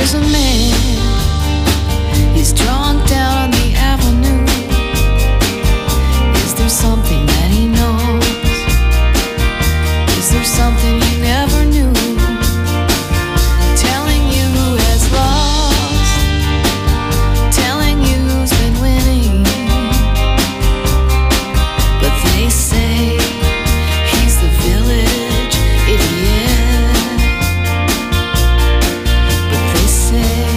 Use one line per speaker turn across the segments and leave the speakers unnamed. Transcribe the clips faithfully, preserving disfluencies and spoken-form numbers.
There's a man, he's drunk down on the avenue. Is there something that he knows? Is there something he never knew? Telling you who has lost, telling you who's been winning. But they say he's the village idiot. But they say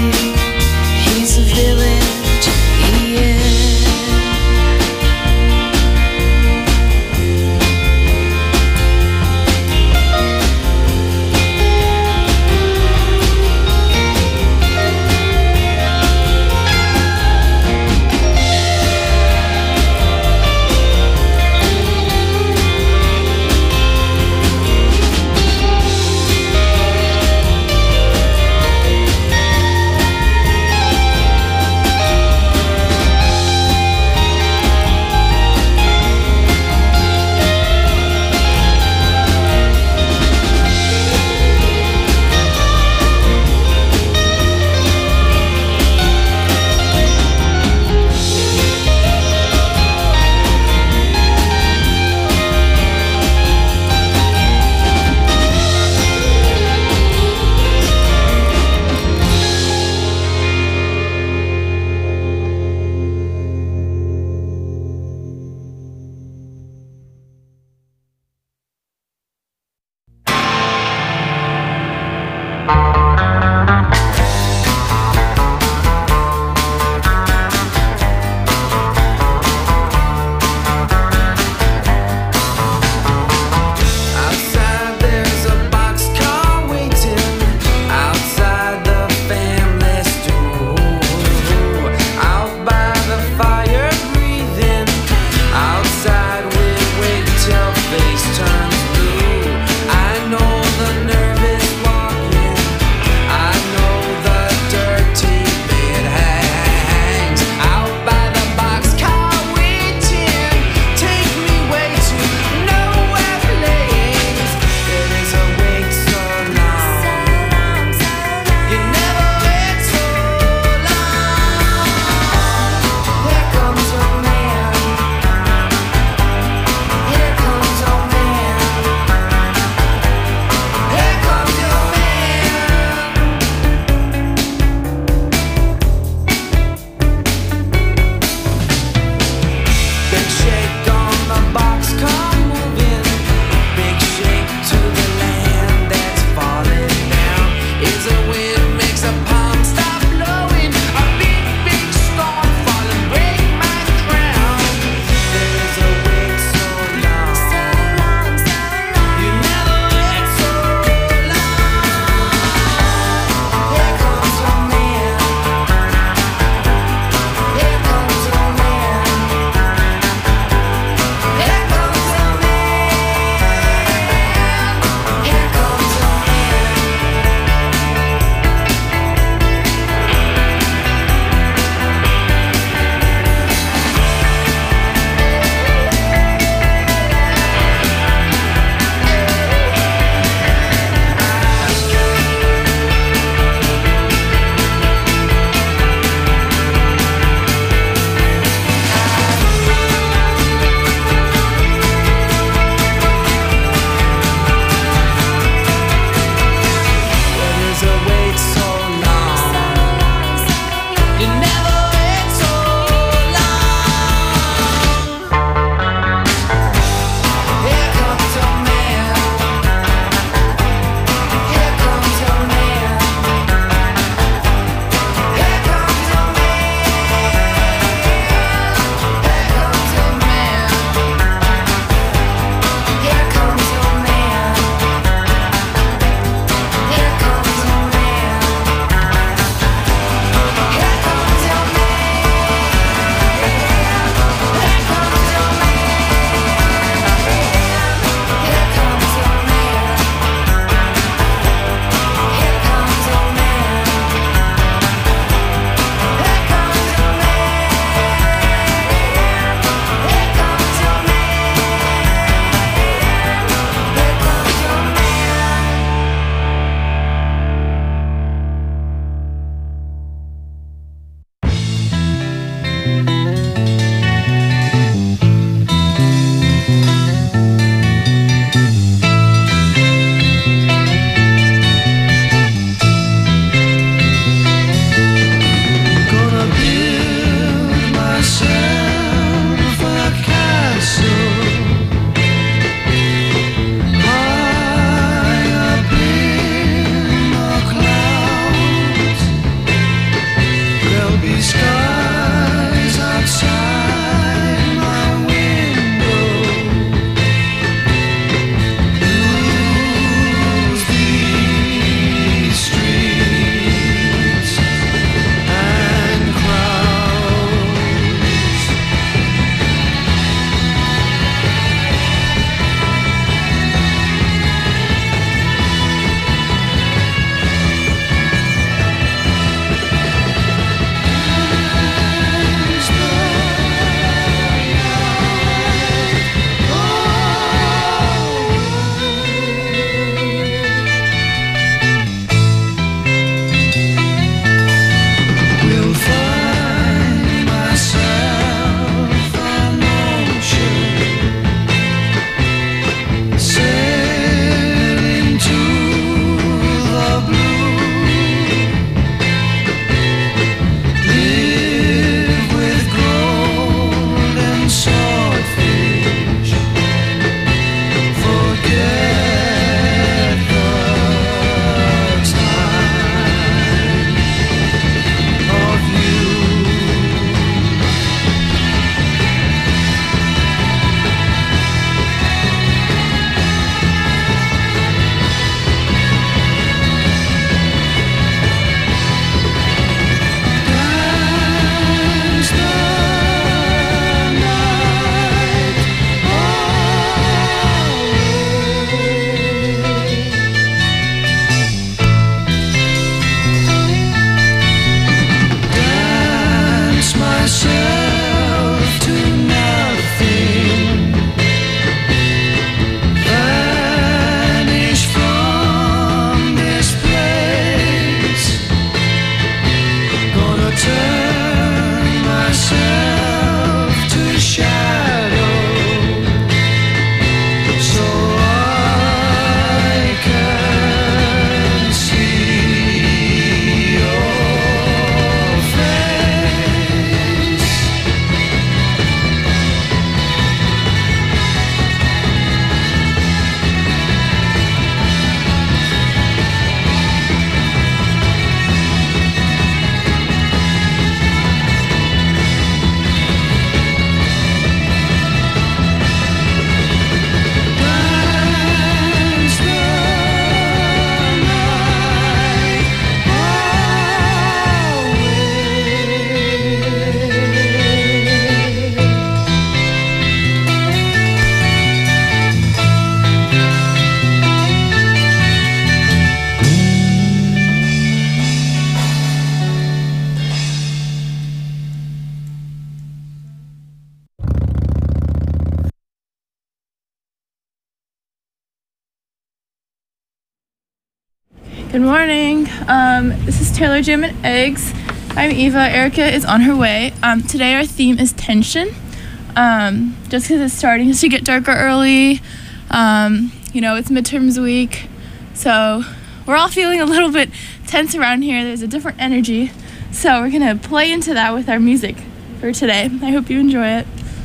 Good morning. Um, this is Taylor Jam and Eggs. I'm Eva. Erica is on her way. Um, today our theme is tension. Um, just because it's starting to get darker early. Um, you know, it's midterms week. So we're all feeling a little bit tense around here. There's a different energy. So we're going to play into that with our music for today. I hope you enjoy it.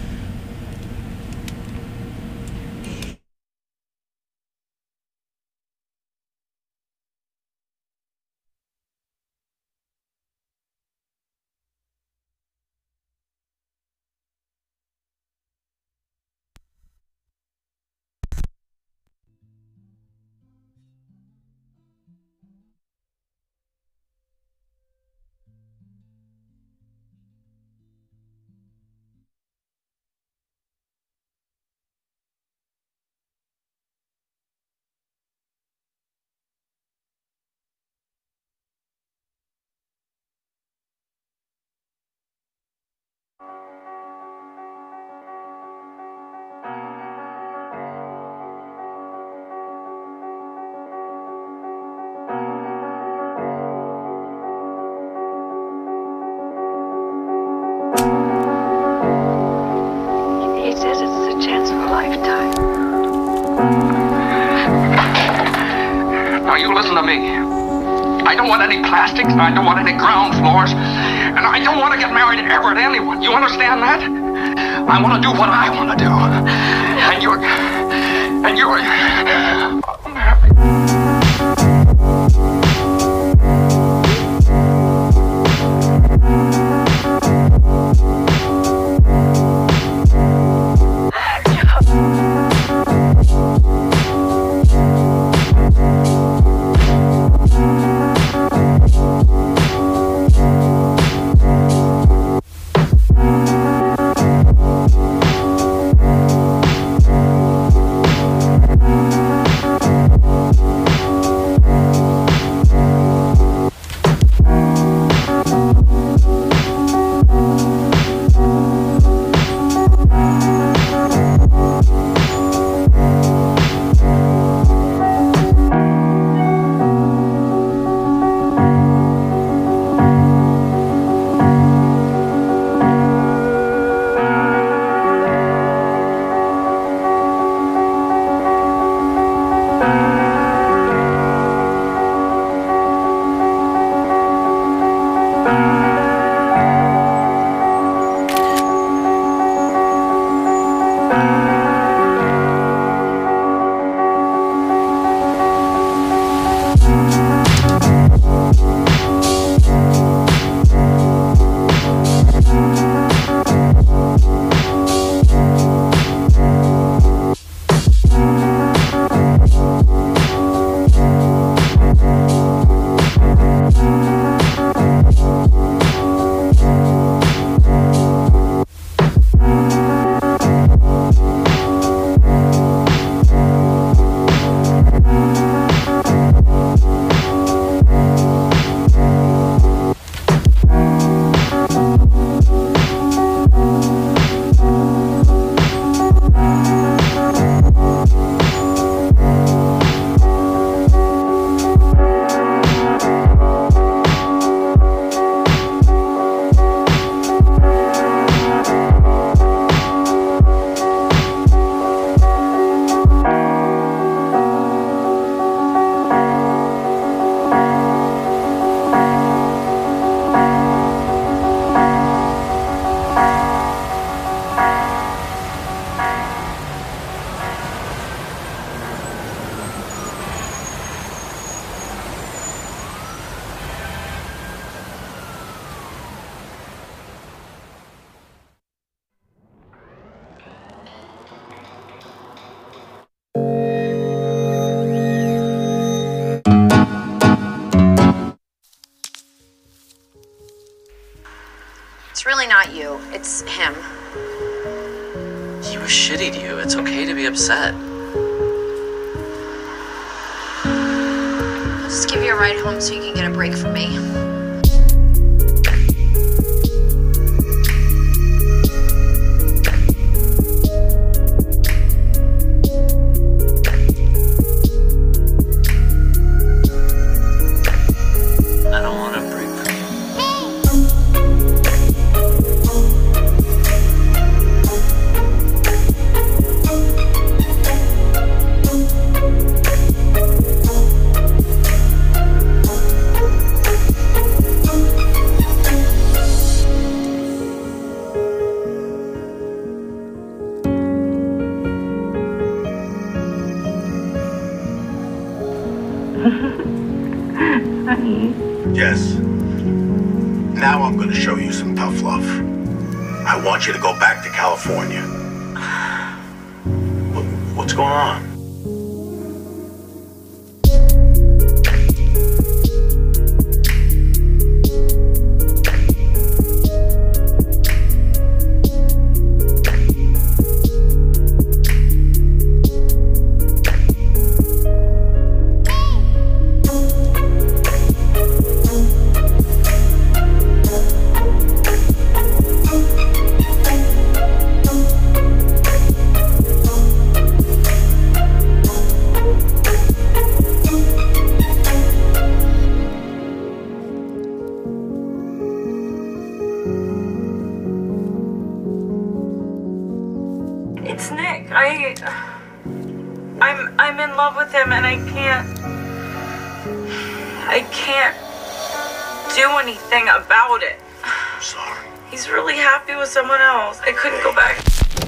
He says it's the chance of a lifetime.
Now you listen to me. I don't want any plastics, and I don't want any ground floors, and I don't want to get married ever to anyone. You understand that? I want to do what I want to do. And you're... and you're...
It's really not you, it's him.
He was shitty to you. It's okay to be upset.
I'll just give you a ride home so you can get a break from me.
Honey.
Yes. Now I'm going to show you some tough love. I want you to go back to California. What, what's going on?
It's Nick. I... I'm... I'm in love with him and I can't... I can't do anything about it.
I'm sorry.
He's really happy with someone else. I couldn't go back.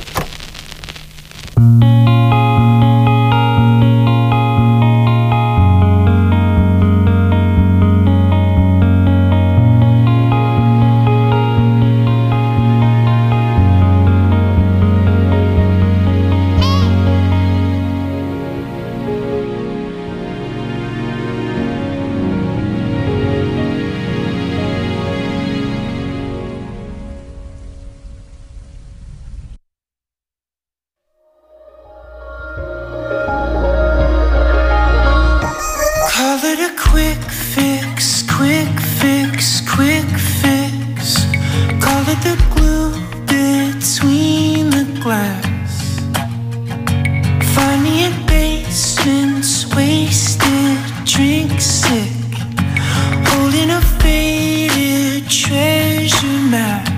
Call it a quick fix, quick fix, quick fix. Call it the glue between the glass. Find me in basements, wasted, drink sick, holding a faded treasure map.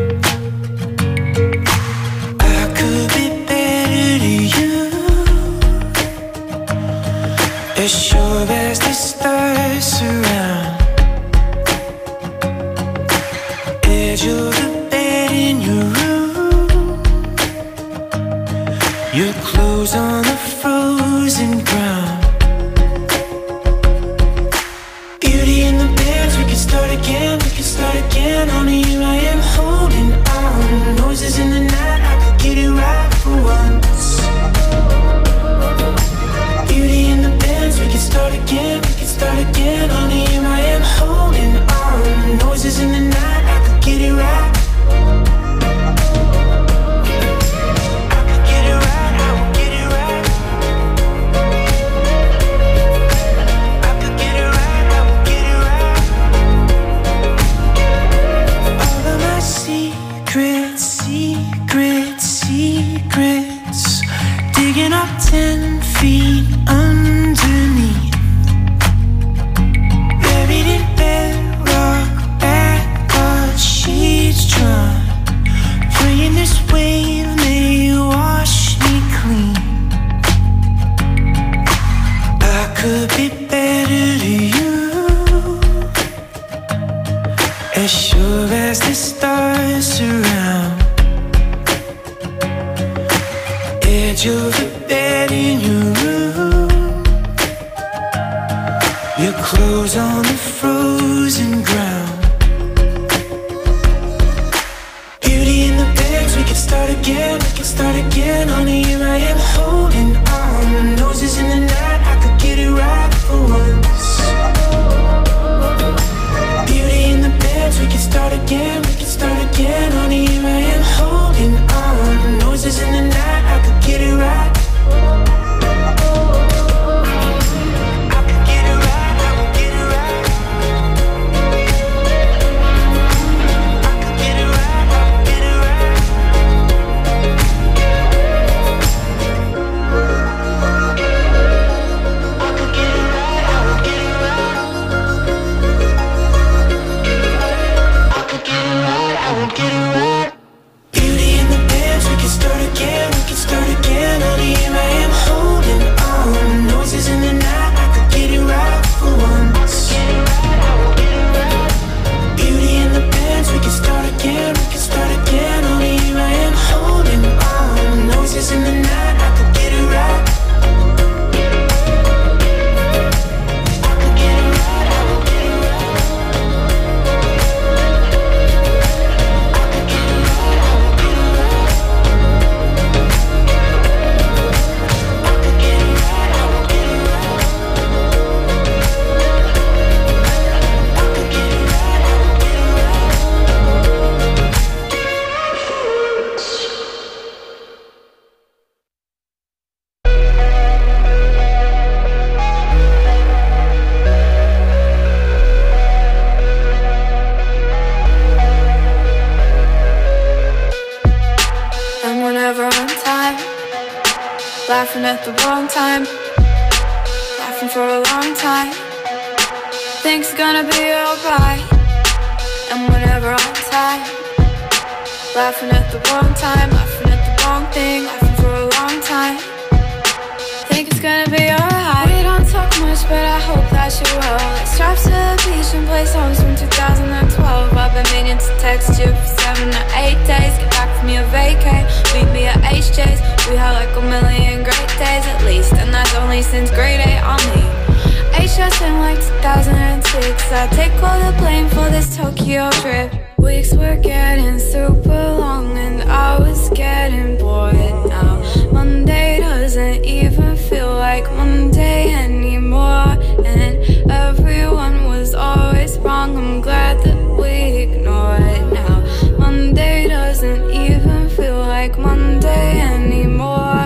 I could be better to you, as sure as the stars surround. Edge of the bed in your room, your clothes on the frozen ground. Beauty in the beds, we can start again, we can start again. Only you I am holding on. Noises in the night, I could get it right for once. Beauty in the beds, we can start again, we can start again. Only you I am holding on. Noises in the night, I could get it right. I could get it right, I will get it right. I could get it right, I will get it right. All of my secrets, secrets, secrets, digging up ten feet underneath, buried in bedrock, backward sheets drawn, praying this wave may wash me clean. I could be better to you, as sure as the stars surround. Edge of the bed in your room, your clothes on the frozen ground. Beauty in the beds, we can start again, we can start again. Only you I am holding on. Noises in the night, I could get it right for once. Beauty in the beds, we can start again, we can start again. Only you I am holding on. Noises in the night, I could get it right. I could get it right, I will get it right. I could get it right, I will get it right.
Things gonna be alright. And whenever I'm tired, laughing at the wrong time, laughing at the wrong thing, laughing for a long time. Think it's gonna be alright. We don't talk much, but I hope that you will. Let's drive to the beach and play songs from two thousand twelve. I've been meaning to text you for seven or eight days. Get back from your vacay, meet me at H J's. We had like a million great days at least, and that's only since grade eight on me. H S in like two thousand six. I take all the blame for this Tokyo trip. Weeks were getting super long and I was getting bored now. Monday doesn't even feel like Monday anymore. And everyone was always wrong. I'm glad that we ignore it now. Monday doesn't even feel like Monday anymore.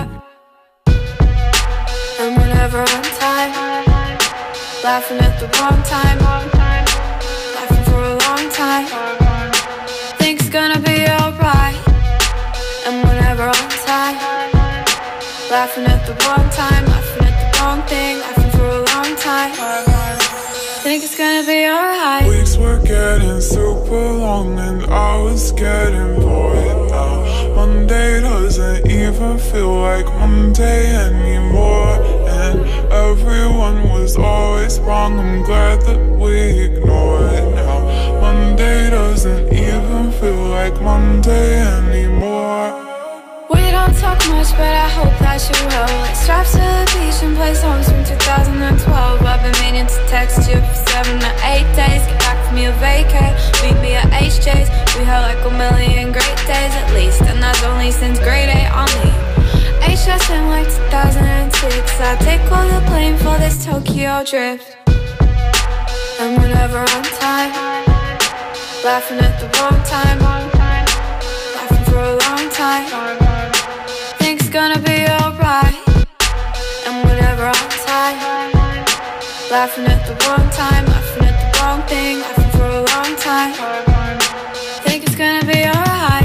And whenever I'm tired, laughing at the wrong time, laughing for a long time. Think it's gonna be alright. And whenever I'm tired, laughing at the wrong time, laughing at the wrong thing, laughing for a long time. Think it's gonna be alright.
Weeks were getting super long and I was getting bored now. Monday doesn't even feel like Monday anymore. And everyone was always wrong. I'm glad that we ignore it now. Monday doesn't even feel like Monday anymore.
We don't talk much, but I hope that you will. Let's drive to the beach and play songs from two thousand twelve. I've been meaning to text you for seven or eight days. Get back from your vacay, meet me at H J's. We had like a million great days at least, and that's only since grade eight on me. H S in like two thousand six. I take all the blame for this Tokyo trip. And whenever I'm tired, laughing at the wrong time, laughing for a long time. Think it's gonna be alright. And whenever I'm tired, laughing at the wrong time, laughing at the wrong thing, laughing for a long time. Think it's gonna be alright.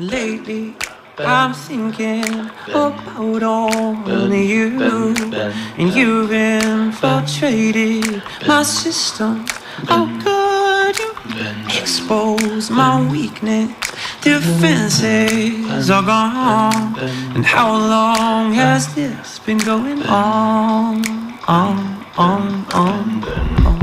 Lately, I'm thinking about only you, and you've infiltrated my system. How could you expose my weakness? Defenses are gone. And how long has this been going on? On, on, on, on.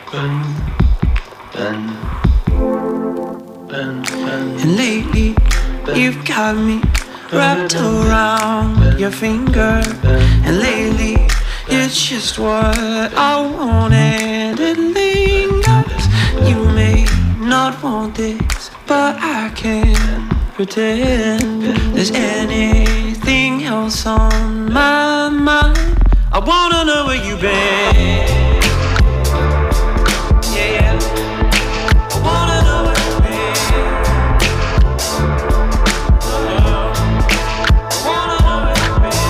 And lately, you've got me wrapped around your finger. And lately, it's just what I wanted. It lingers. You may not want this, but I can't pretend there's anything else on my mind. I wanna know where you've been. Yeah, yeah. I wanna know where you've been. I wanna know where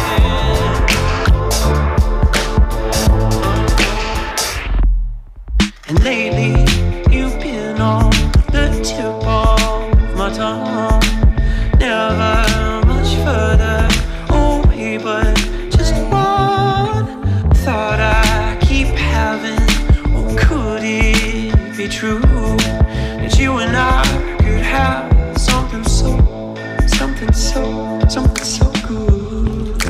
you've been. And lately, you've been on the tip of my tongue. Never much further away, but just one thought I keep having. Oh, could it be true that you and I could have something so, something so, something so good?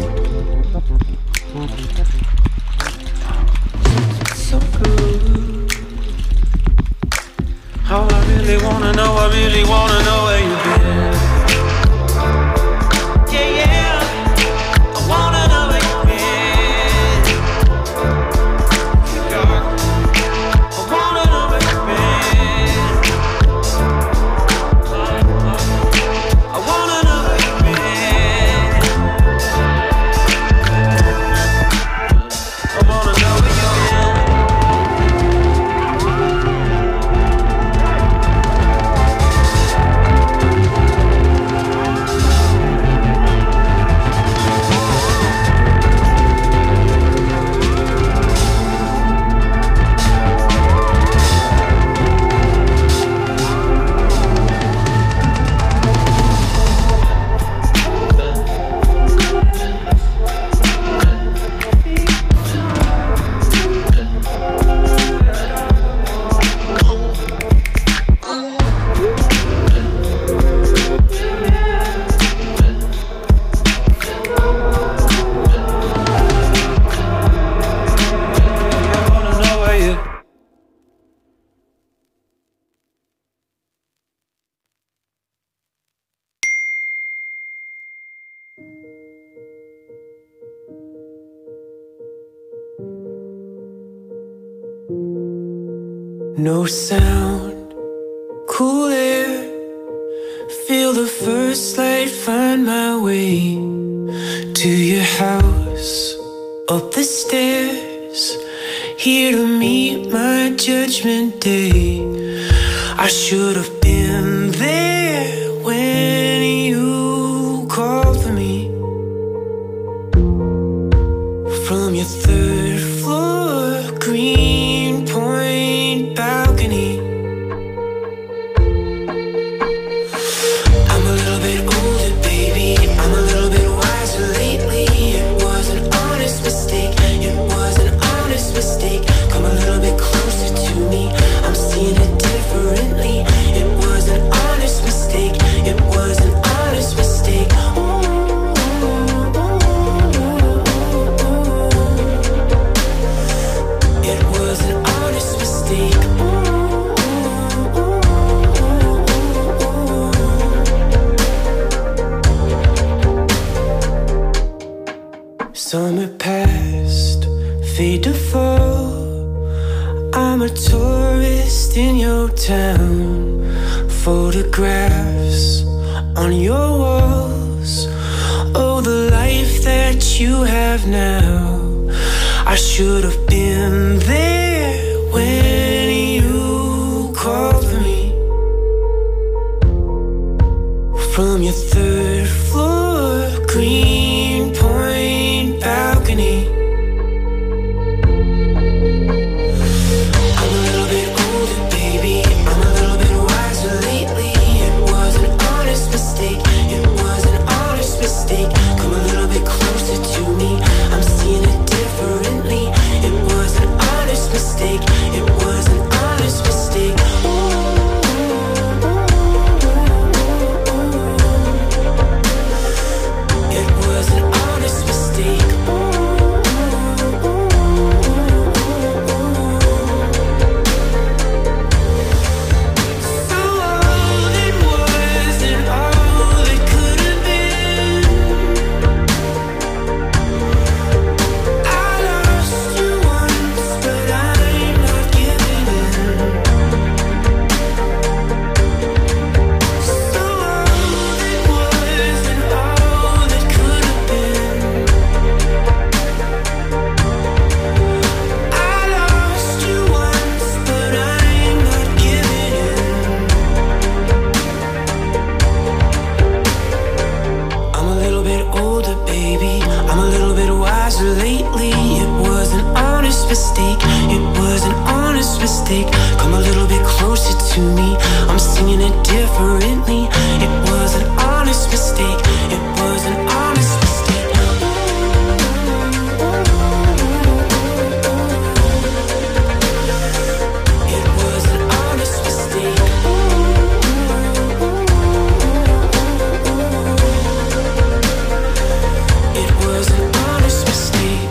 So good. Oh, I really wanna know, I really wanna know where you've been. Yeah, yeah, I wanna know where you've been. I wanna know where you've been. I wanna know where you've been. I wanna know where you've been.
No sound, cool air. Feel the first light find my way to your house. Up the stairs, here to meet my judgment day. I should have been there when you called for me. From your third floor, Greenpoint balcony. I'm a little bit older, baby. I'm a little bit wiser lately. It was an honest mistake. It was an honest mistake. Come a little bit closer to me. I'm seeing it differently. It was an honest mistake. It was an honest mistake. It was an honest mistake. Summer past, fade to fall. I'm a tourist in your town. Photographs on your walls. Oh, the life that you have now. I should have been there when you called for me. From your third floor, Greenpoint balcony. I'm a little bit older, baby. I'm a little bit wiser lately. It was an honest mistake. mistake. Come a little bit closer to me. I'm singing it differently. It was an honest mistake. It was an honest mistake. It was an honest mistake. It was an honest mistake.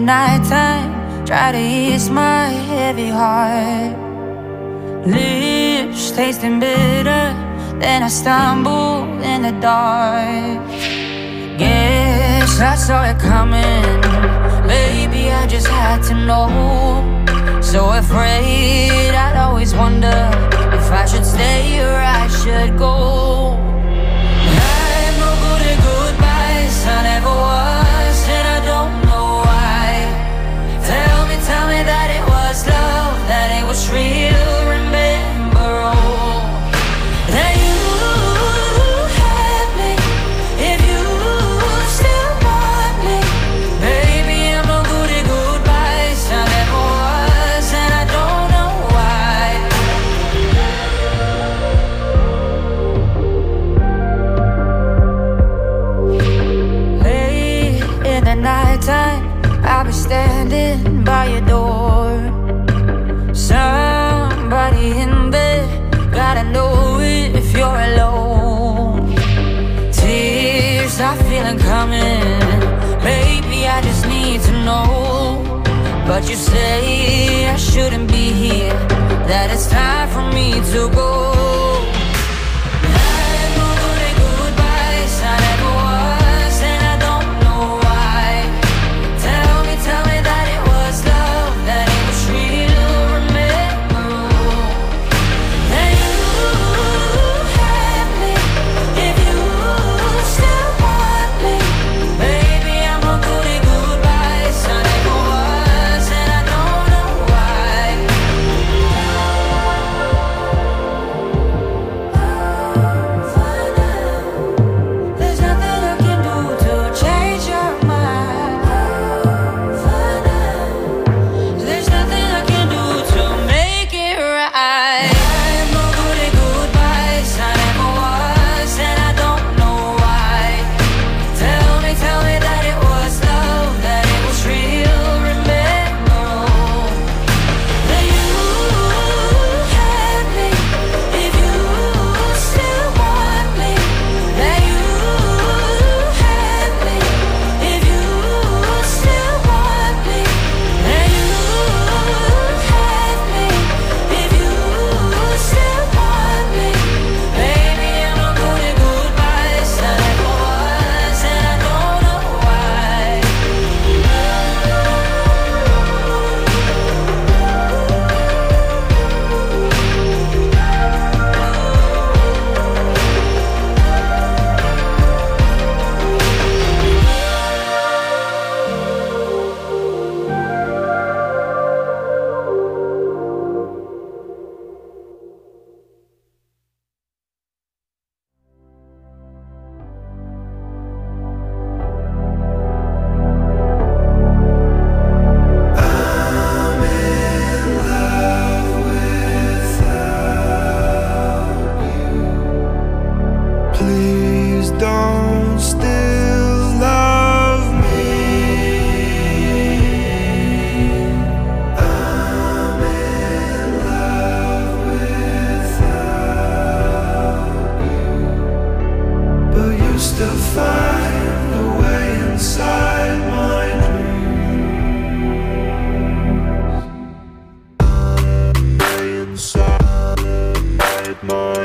nighttime, try to ease my heavy heart. Lips tasting bitter, then I stumble in the dark. Guess I saw it coming, baby, I just had to know. So afraid, I'd always wonder if I should stay or I should go. I'm no good at goodbyes, I never was, and I don't know why. Tell me, tell me that it was love, that it was real. Remember all that you had me, if you still want me. Baby, I'm no good at goodbyes, I never was, and I don't know why. Late in the nighttime, I'll be standing by your door. Somebody in there, gotta know if you're alone. Tears are feeling coming, baby, I just need to know. But you say I shouldn't be here, that it's time for me to go. I'm no good at goodbyes, I never was, and I don't know why. Tell me, tell me that it was love, that it was real. Remember all that you had me, if you still want me. Baby, I'm no good at goodbyes, I never was, and I don't know why. There's nothing I can do to change your mind. There's nothing I can do to make it right. I'm no good at goodbyes, I never was, and I don't know why. Tell me, tell me that it was love, that it was real. Remember all that you had me, if you still want me. That you had me, if you still want me. That you had me, if you still want me. Baby, I'm no good at goodbyes, I never was, and I don't know why.
Please don't still love me. I'm in love without you, but you still find a way inside my dreams. Way inside my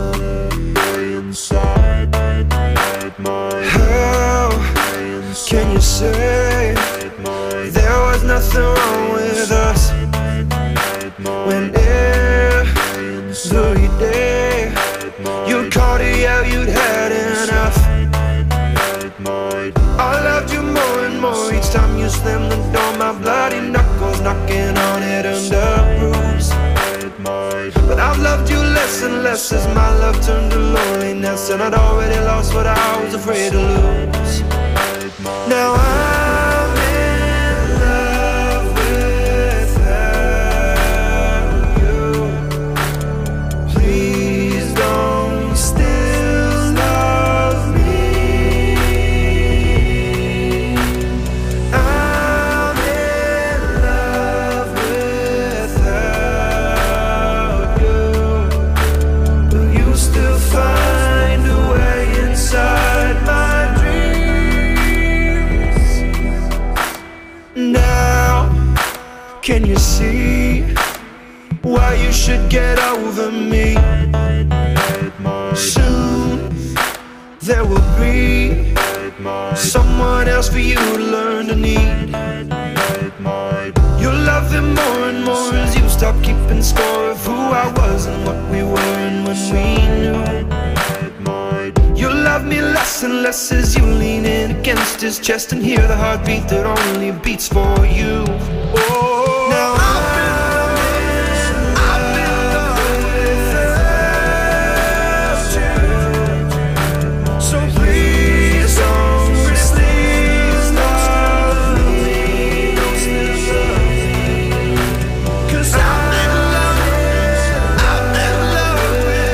inside my how can you say there was nothing wrong with us when every day you called it out, you'd had enough. I loved you more and more each time you slammed the door, my bloody knuckles knocking on it under bruise. But I've loved you less and less as my love turned to loneliness, and I'd already lost what I was afraid to lose. Now I'm in love without you. Please don't still love me. I'm in love without you, but you still find a way inside my dreams. Can you see why you should get over me? Soon there will be someone else for you to learn to need. You'll love him more and more as you stop keeping score of who I was and what we were and when we knew. You'll love me less and less as you lean in against his chest and hear the heartbeat that only beats for you. Oh, now I'm in love with you. So please don't please love me, 'cause I'm in love, I'm in love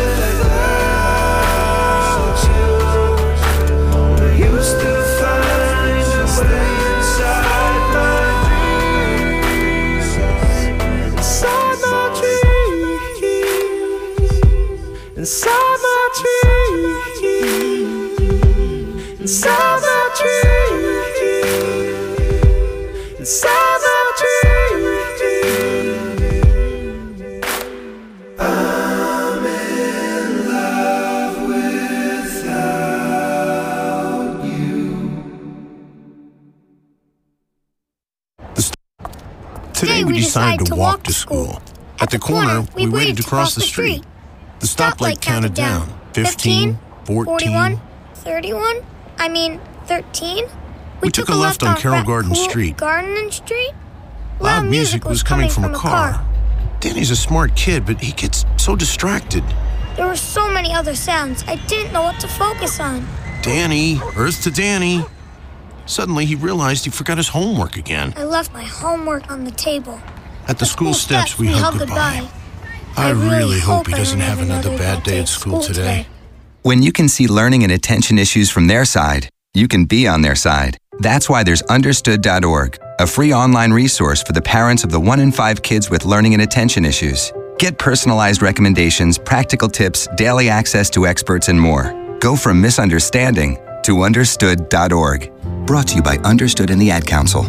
without you. I used to find a way inside my dreams, inside my dreams, inside my dreams, inside my dreams, inside my dreams. I'm in love without you.
Today we decided to walk to school. At the corner, we waited to cross the street. The stoplight counted down. fifteen, fourteen.
thirty-one? I mean, thirteen?
We took a left on Carroll Garden Street.
Garden Street?
Loud music was coming from a car. Danny's a smart kid, but he gets so distracted.
There were so many other sounds, I didn't know what to focus on.
Danny, Earth to Danny. Suddenly, he realized he forgot his homework again.
I left my homework on the table.
At the school steps, we hugged goodbye. I really hope he doesn't have another bad day at school today.
When you can see learning and attention issues from their side, you can be on their side. That's why there's understood dot org, a free online resource for the parents of the one in five kids with learning and attention issues. Get personalized recommendations, practical tips, daily access to experts, and more. Go from misunderstanding to understood dot org. Brought to you by Understood and the Ad Council.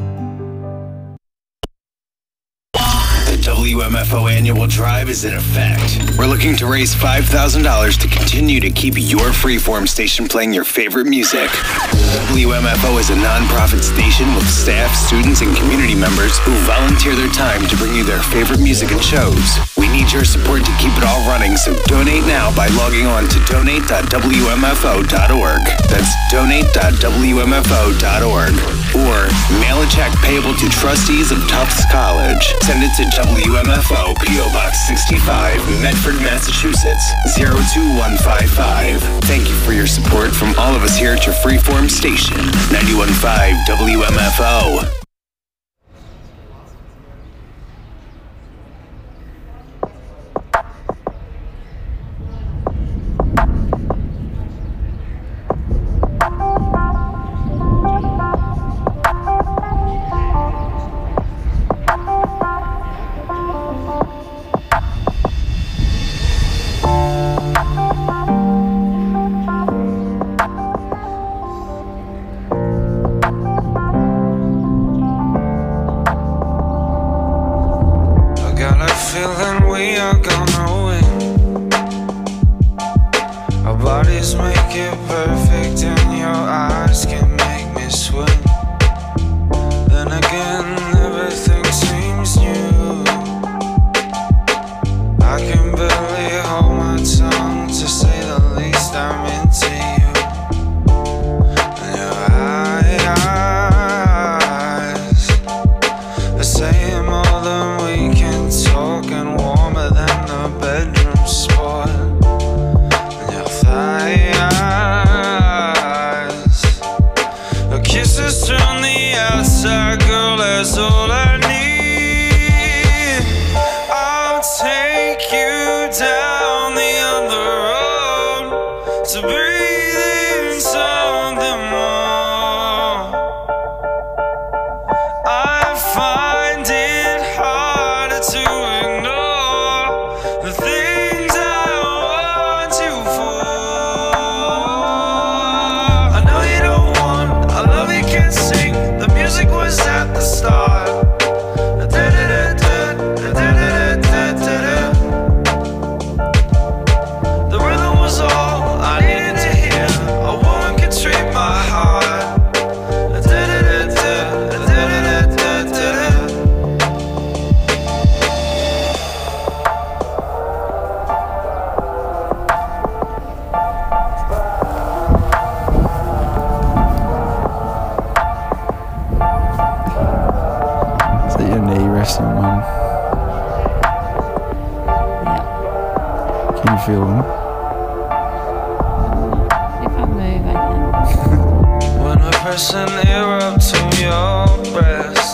The W M F O annual drive is in effect. We're looking to raise five thousand dollars to continue to keep your freeform station playing your favorite music. W M F O is a non-profit station with staff, students, and community members who volunteer their time to bring you their favorite music and shows. We need your support to keep it all running, so donate now by logging on to donate dot W M F O dot org. That's donate dot W M F O dot org. Or mail a check payable to trustees of Tufts College. Send it to W M F O, P O Box sixty-five, Medford, Massachusetts, zero two one five five. Thank you for your support from all of us here at your freeform station, ninety-one point five W M F O.
Feeling we are gonna win. Our bodies make it perfect, and your eyes can make me swim. Then again, everything seems new. I can barely hold my tongue, to say the least. I'm into you. And your eyes are saying more than we can talk, and warmer than the bedroom spot. And your thighs, your kisses from the outside, girl, that's all I need. I'll take you down the other road to breathe in something more. I find it hard to
feel them.
If I move, I can.
When I press an ear up to your breast,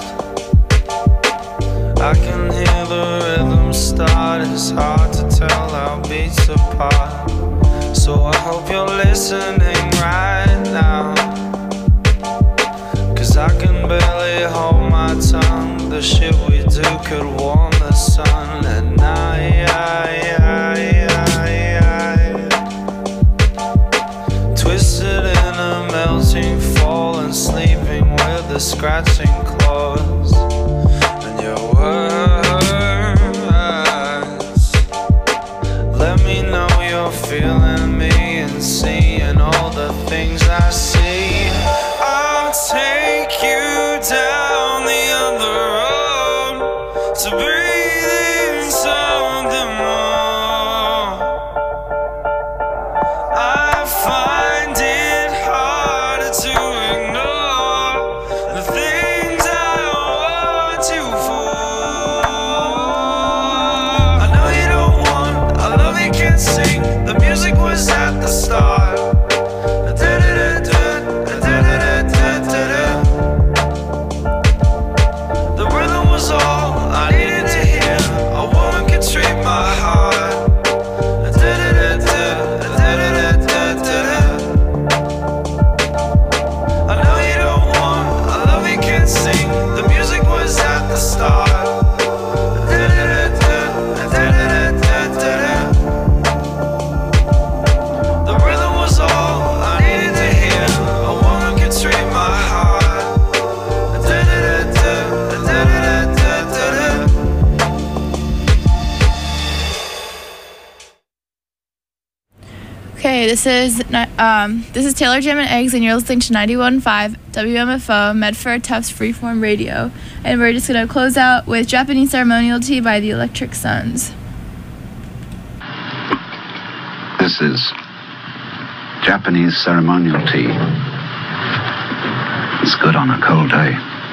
I can hear the rhythm start. It's hard to tell our beats apart. So I hope you're listening right now, 'cause I can barely hold my tongue. The shit we do could warm the sun at night. Twisted in a melting fall and sleeping with the scratching claws. And your words let me know you're feeling me and seeing all the things I see. I'll take you down the other road to breathe in something more. I find it harder to ignore the things I want you for. I know you don't want, I love you can't sing. The music was at the start. The rhythm was all I needed to hear. A woman could treat my heart. I know you don't want, I love you can't sing. The music was at the start. The rhythm was all I needed to hear. A woman could treat my heart.
Okay, this is um, this is Taylor Jam and Eggs, and you're listening to ninety-one point five W M F O Medford Tufts Freeform Radio, and we're just gonna close out with Japanese Ceremonial Tea by the Electric Suns.
This is Japanese ceremonial tea. It's good on a cold day.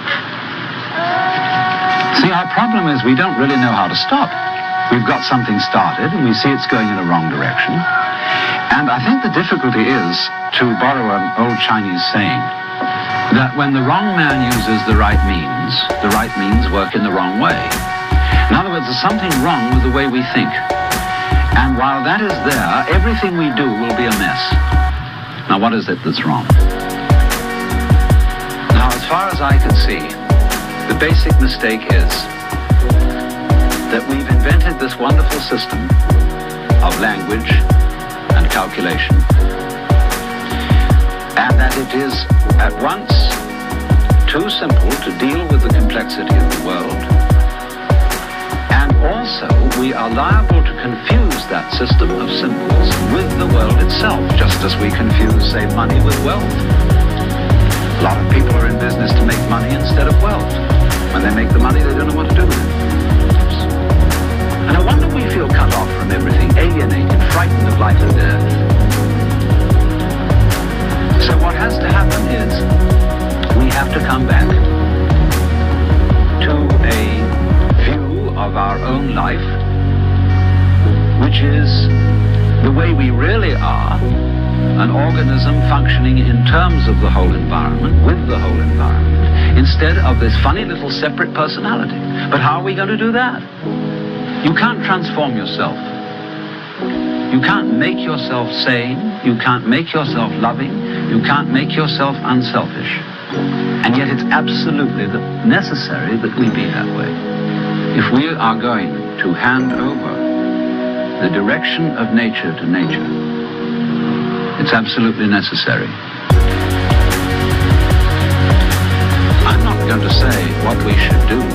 See, our problem is we don't really know how to stop. We've got something started and we see it's going in the wrong direction. And I think the difficulty is, to borrow an old Chinese saying, that when the wrong man uses the right means, the right means work in the wrong way. In other words, there's something wrong with the way we think. And while that is there, everything we do will be a mess. Now, what is it that's wrong? Now, as far as I can see, the basic mistake is that we've invented this wonderful system of language and calculation, and that it is at once too simple to deal with the complexity of the world, and also we are liable to confuse that system of symbols with the world itself, just as we confuse, say, money with wealth. A lot of people are in business to make money instead of wealth. When they make the money, they don't know what to do with it. And no wonder we feel cut off from everything, alienated, frightened of life and death. So what has to happen is we have to come back to a view of our own life, which is the way we really are, an organism functioning in terms of the whole environment, with the whole environment, instead of this funny little separate personality. But how are we going to do that? You can't transform yourself. You can't make yourself sane. You can't make yourself loving. You can't make yourself unselfish. And yet it's absolutely necessary that we be that way. If we are going to hand over the direction of nature to nature, it's absolutely necessary. I'm not going to say what we should do,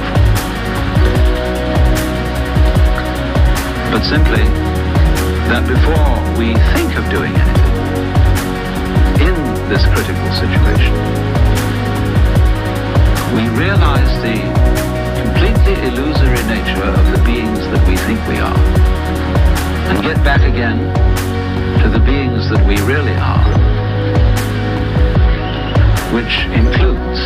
but simply that before we think of doing anything in this critical situation, we realize the completely illusory nature of the beings that we think we are, and get back again to the beings that we really are, which includes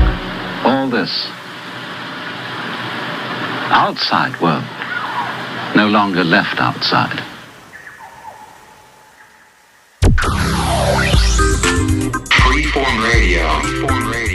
all this outside world no longer left outside.
Freeform Radio. Freeform Radio.